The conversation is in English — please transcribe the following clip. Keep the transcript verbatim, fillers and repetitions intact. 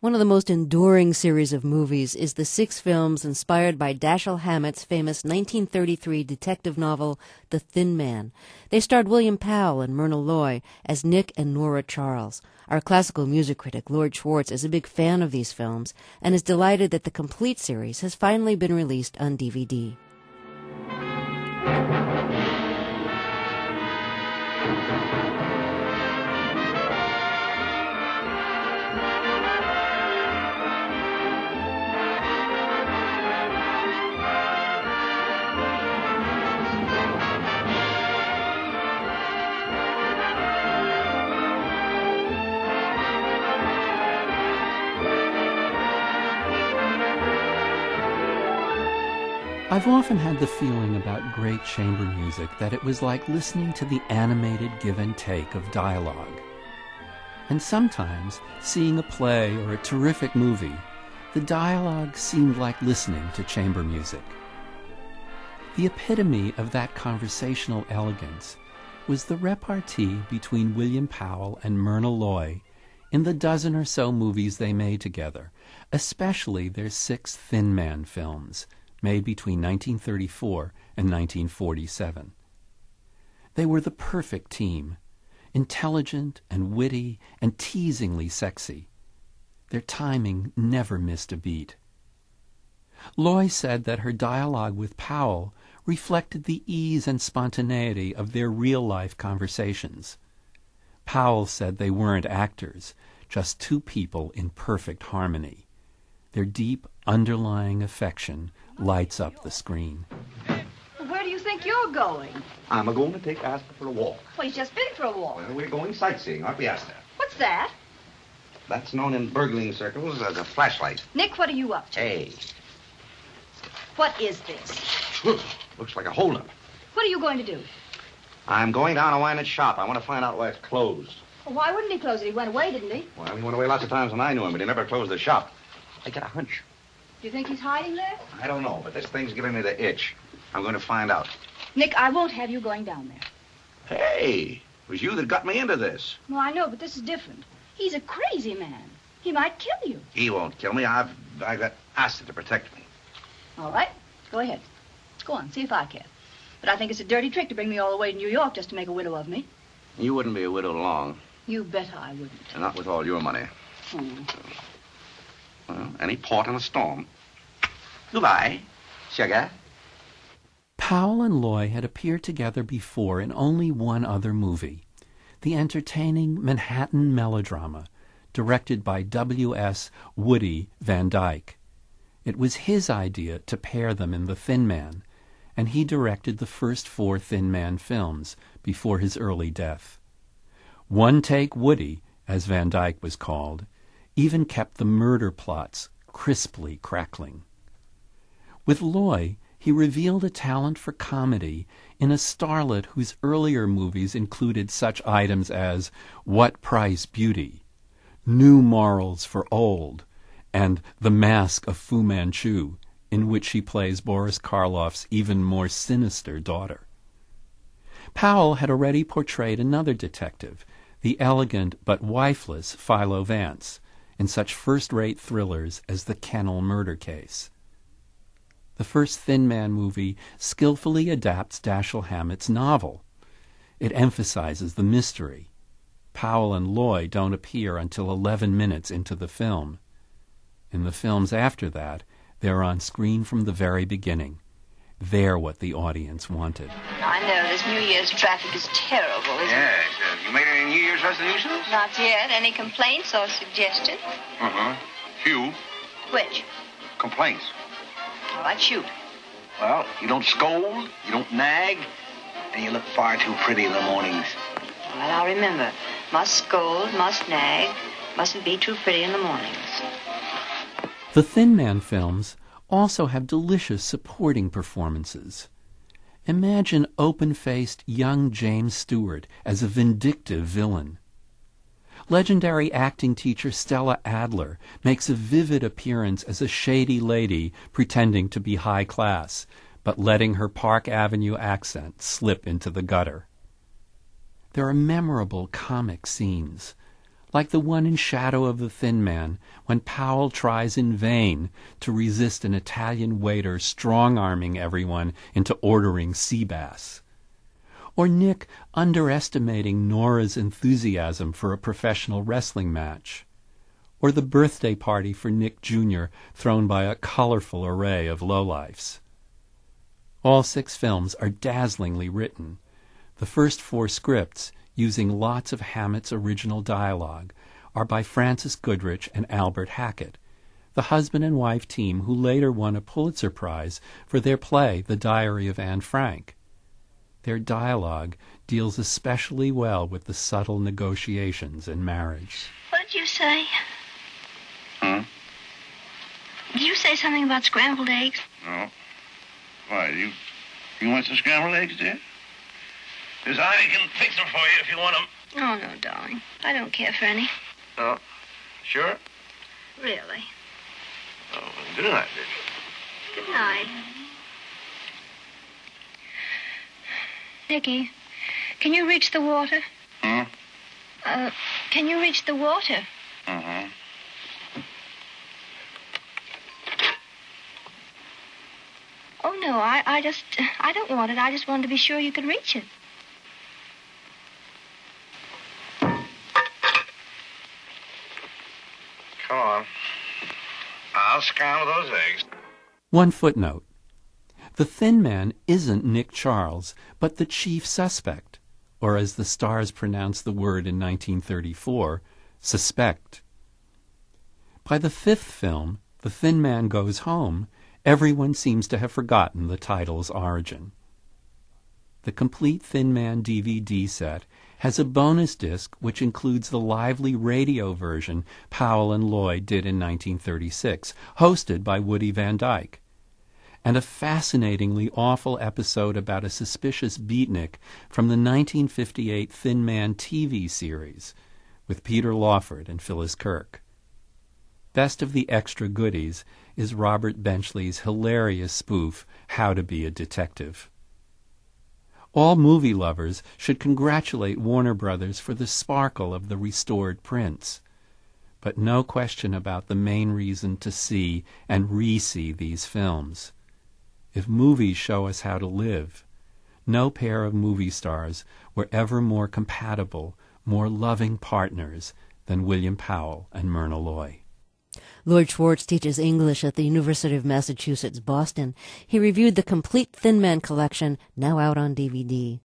One of the most enduring series of movies is the six films inspired by Dashiell Hammett's famous nineteen thirty-three detective novel, The Thin Man. They starred William Powell and Myrna Loy as Nick and Nora Charles. Our classical music critic, Lord Schwartz, is a big fan of these films and is delighted that the complete series has finally been released on D V D. I've often had the feeling about great chamber music that it was like listening to the animated give and take of dialogue. And sometimes, seeing a play or a terrific movie, the dialogue seemed like listening to chamber music. The epitome of that conversational elegance was the repartee between William Powell and Myrna Loy in the dozen or so movies they made together, especially their six Thin Man films, made between nineteen thirty-four and nineteen forty-seven. They were the perfect team, intelligent and witty and teasingly sexy. Their timing never missed a beat. Loy said that her dialogue with Powell reflected the ease and spontaneity of their real-life conversations. Powell said they weren't actors, just two people in perfect harmony. Their deep, underlying affection lights up the screen. Well, where do you think you're going? I'm a going to take Asta for a walk. Well, he's just been for a walk. Well, we're going sightseeing, aren't we, Asta? What's that? That's known in burgling circles as a flashlight. Nick, what are you up to? Hey. What is this? Look, looks like a holdup. What are you going to do? I'm going down to Wynant's shop. I want to find out why it's closed. Well, why wouldn't he close it? He went away, didn't he? Well, he went away lots of times when I knew him, but he never closed the shop. I get a hunch. Do you think he's hiding there? I don't know, but this thing's giving me the itch. I'm going to find out. Nick, I won't have you going down there. Hey, it was you that got me into this. Well, I know, but this is different. He's a crazy man. He might kill you. He won't kill me. I've, I've got Asta to protect me. All right, go ahead. Go on, see if I can. But I think it's a dirty trick to bring me all the way to New York just to make a widow of me. You wouldn't be a widow long. You bet I wouldn't. And not with all your money. Hmm. Well, any port in a storm. Goodbye, sugar. Powell and Loy had appeared together before in only one other movie, the entertaining Manhattan melodrama, directed by W S Woody Van Dyke. It was his idea to pair them in The Thin Man, and he directed the first four Thin Man films before his early death. One Take Woody, as Van Dyke was called, even kept the murder plots crisply crackling. With Loy, he revealed a talent for comedy in a starlet whose earlier movies included such items as What Price Beauty, New Morals for Old, and The Mask of Fu Manchu, in which she plays Boris Karloff's even more sinister daughter. Powell had already portrayed another detective, the elegant but wifeless Philo Vance, in such first-rate thrillers as The Kennel Murder Case. The first Thin Man movie skillfully adapts Dashiell Hammett's novel. It emphasizes the mystery. Powell and Loy don't appear until eleven minutes into the film. In the films after that, they're on screen from the very beginning. They're what the audience wanted. I know, this New Year's traffic is terrible, isn't Yes, it? uh, you made any New Year's resolutions? Not yet. Any complaints or suggestions? Uh-huh. Few. Which? Complaints. All right, shoot. Well, you don't scold, you don't nag, and you look far too pretty in the mornings. All right, I'll remember. Must scold, must nag, mustn't be too pretty in the mornings. The Thin Man films also have delicious supporting performances. Imagine open-faced young James Stewart as a vindictive villain. Legendary acting teacher Stella Adler makes a vivid appearance as a shady lady pretending to be high class, but letting her Park Avenue accent slip into the gutter. There are memorable comic scenes, like the one in Shadow of the Thin Man, when Powell tries in vain to resist an Italian waiter strong-arming everyone into ordering sea bass. Or Nick underestimating Nora's enthusiasm for a professional wrestling match. Or the birthday party for Nick Junior thrown by a colorful array of lowlifes. All six films are dazzlingly written. The first four scripts, using lots of Hammett's original dialogue, are by Francis Goodrich and Albert Hackett, the husband and wife team who later won a Pulitzer Prize for their play The Diary of Anne Frank. Their dialogue deals especially well with the subtle negotiations in marriage. What did you say? Hmm? Did you say something about scrambled eggs? No. Why, you you want some scrambled eggs, dear? Miss Heidi can fix them for you if you want them. Oh, no, darling. I don't care for any. No? Sure? Really. Oh, good night, dear. Good night. Nicky, can you reach the water? Hmm? Uh, can you reach the water? Uh-huh. Oh, no, I, I just, I don't want it. I just wanted to be sure you could reach it. Come on. I'll scramble those eggs. One footnote. The Thin Man isn't Nick Charles, but the chief suspect, or as the stars pronounced the word in nineteen thirty-four, suspect. By the fifth film, The Thin Man Goes Home, everyone seems to have forgotten the title's origin. The complete Thin Man D V D set has a bonus disc which includes the lively radio version Powell and Lloyd did in nineteen thirty-six, hosted by Woody Van Dyke, and a fascinatingly awful episode about a suspicious beatnik from the nineteen fifty-eight Thin Man T V series with Peter Lawford and Phyllis Kirk. Best of the extra goodies is Robert Benchley's hilarious spoof, How to Be a Detective. All movie lovers should congratulate Warner Brothers for the sparkle of the restored prints, but no question about the main reason to see and re-see these films. If movies show us how to live, no pair of movie stars were ever more compatible, more loving partners than William Powell and Myrna Loy. Lloyd Schwartz teaches English at the University of Massachusetts, Boston. He reviewed the complete Thin Man collection, now out on D V D.